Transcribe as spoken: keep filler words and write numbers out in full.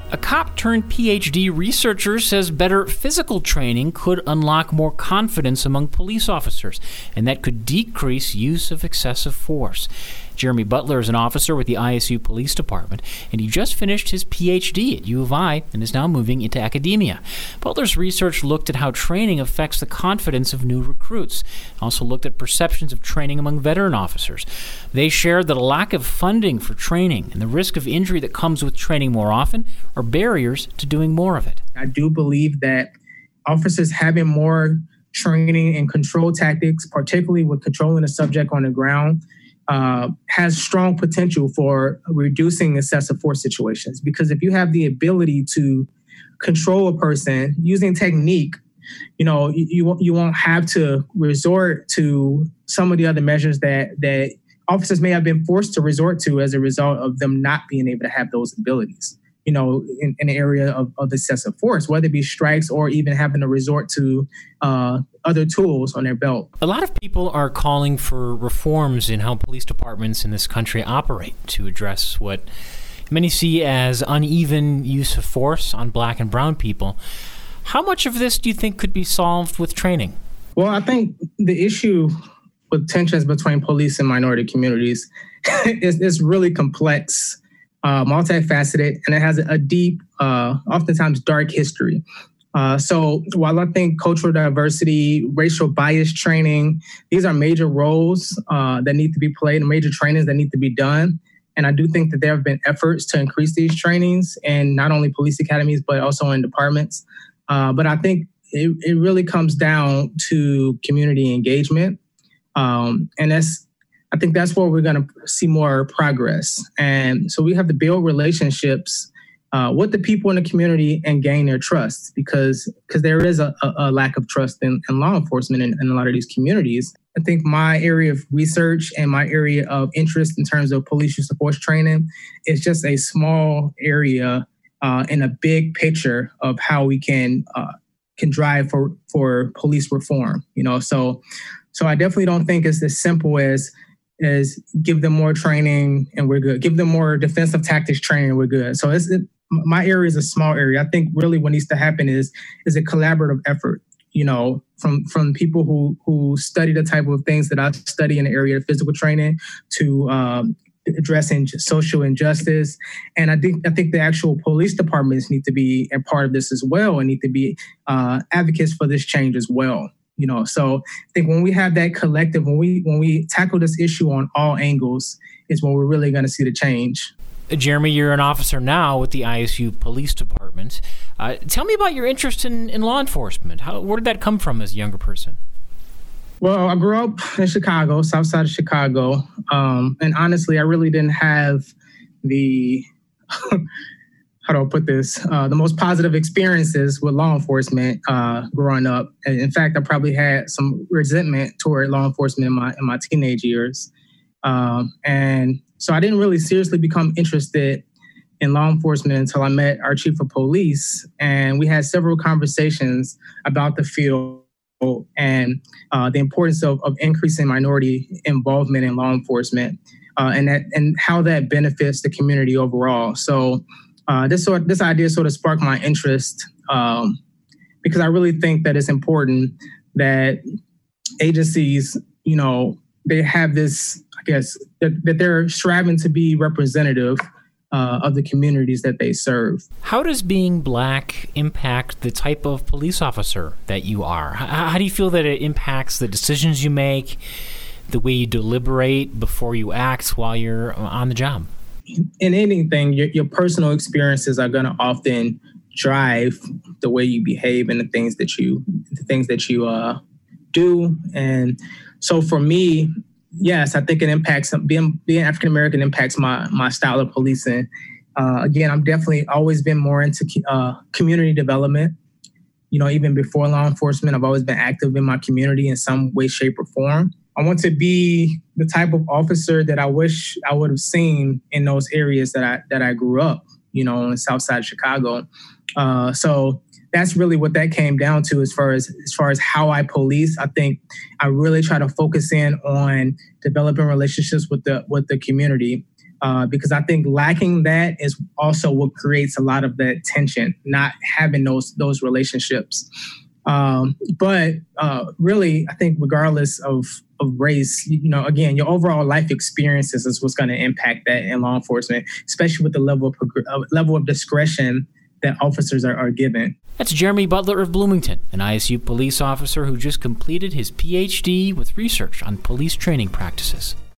A cop turned P H D researcher says better physical training could unlock more confidence among police officers, and that could decrease use of excessive force. Jeremy Butler is an officer with the I S U Police Department, and he just finished his P H D at U of I and is now moving into academia. Butler's research looked at how training affects the confidence of new recruits, also looked at perceptions of training among veteran officers. They shared that a lack of funding for training and the risk of injury that comes with training more often are barriers to doing more of it. I do believe that officers having more training and control tactics, particularly with controlling a subject on the ground, Uh, has strong potential for reducing excessive force situations. Because if you have the ability to control a person using technique, you know, you, you, won't, you won't have to resort to some of the other measures that, that officers may have been forced to resort to as a result of them not being able to have those abilities, you know, in, in the area of, of excessive force, whether it be strikes or even having to resort to uh, other tools on their belt. A lot of people are calling for reforms in how police departments in this country operate to address what many see as uneven use of force on black and brown people. How much of this do you think could be solved with training? Well, I think the issue with tensions between police and minority communities is, is really complex, uh, multifaceted, and it has a deep, uh, oftentimes dark history. Uh, so while I think cultural diversity, racial bias training, these are major roles uh, that need to be played and major trainings that need to be done. And I do think that there have been efforts to increase these trainings in not only police academies, but also in departments. Uh, but I think it, it really comes down to community engagement. Um, and that's, I think that's where we're going to see more progress. And so we have to build relationships Uh, with the people in the community and gain their trust, because because there is a, a, a lack of trust in, in law enforcement in, in a lot of these communities. I think my area of research and my area of interest in terms of police use of force training is just a small area uh, in a big picture of how we can uh, can drive for for police reform. You know, so so I definitely don't think it's as simple as as give them more training and we're good. Give them more defensive tactics training and we're good. So it's it, my area is a small area. I think really what needs to happen is is a collaborative effort, you know, from from people who who study the type of things that I study in the area of physical training to um, addressing social injustice. And I think I think the actual police departments need to be a part of this as well and need to be uh, advocates for this change as well. You know, so I think when we have that collective, when we when we tackle this issue on all angles, is when we're really going to see the change. Jeremy, you're an officer now with the I S U Police Department. Uh, tell me about your interest in, in law enforcement. How, where did that come from as a younger person? Well, I grew up in Chicago, south side of Chicago. Um, and honestly, I really didn't have the, how do I put this, uh, the most positive experiences with law enforcement uh, growing up. And in fact, I probably had some resentment toward law enforcement in my in my teenage years. Um, and so I didn't really seriously become interested in law enforcement until I met our chief of police. And we had several conversations about the field and uh, the importance of, of increasing minority involvement in law enforcement uh, and that and how that benefits the community overall. So uh, this sort this idea sort of sparked my interest um, because I really think that it's important that agencies, you know, they have this, I guess, that, that they're striving to be representative uh, of the communities that they serve. How does being Black impact the type of police officer that you are? How, how do you feel that it impacts the decisions you make, the way you deliberate before you act while you're on the job? In anything, your, your personal experiences are going to often drive the way you behave and the things that you, the things that you uh, do. And so for me, yes, I think it impacts, being, being African-American impacts my, my style of policing. Uh, again, I've definitely always been more into uh, community development. You know, even before law enforcement, I've always been active in my community in some way, shape, or form. I want to be the type of officer that I wish I would have seen in those areas that I that I grew up, you know, in the South Side of Chicago. Uh, so that's really what that came down to as far as as far as how I police. I think I really try to focus in on developing relationships with the with the community, Uh, because I think lacking that is also what creates a lot of that tension, not having those those relationships. Um, but uh, really, I think regardless of, of race, you know, again, your overall life experiences is what's going to impact that in law enforcement, especially with the level of uh, level of discretion that officers are, are given. That's Jeremy Butler of Bloomington, an I S U police officer who just completed his P H D with research on police training practices.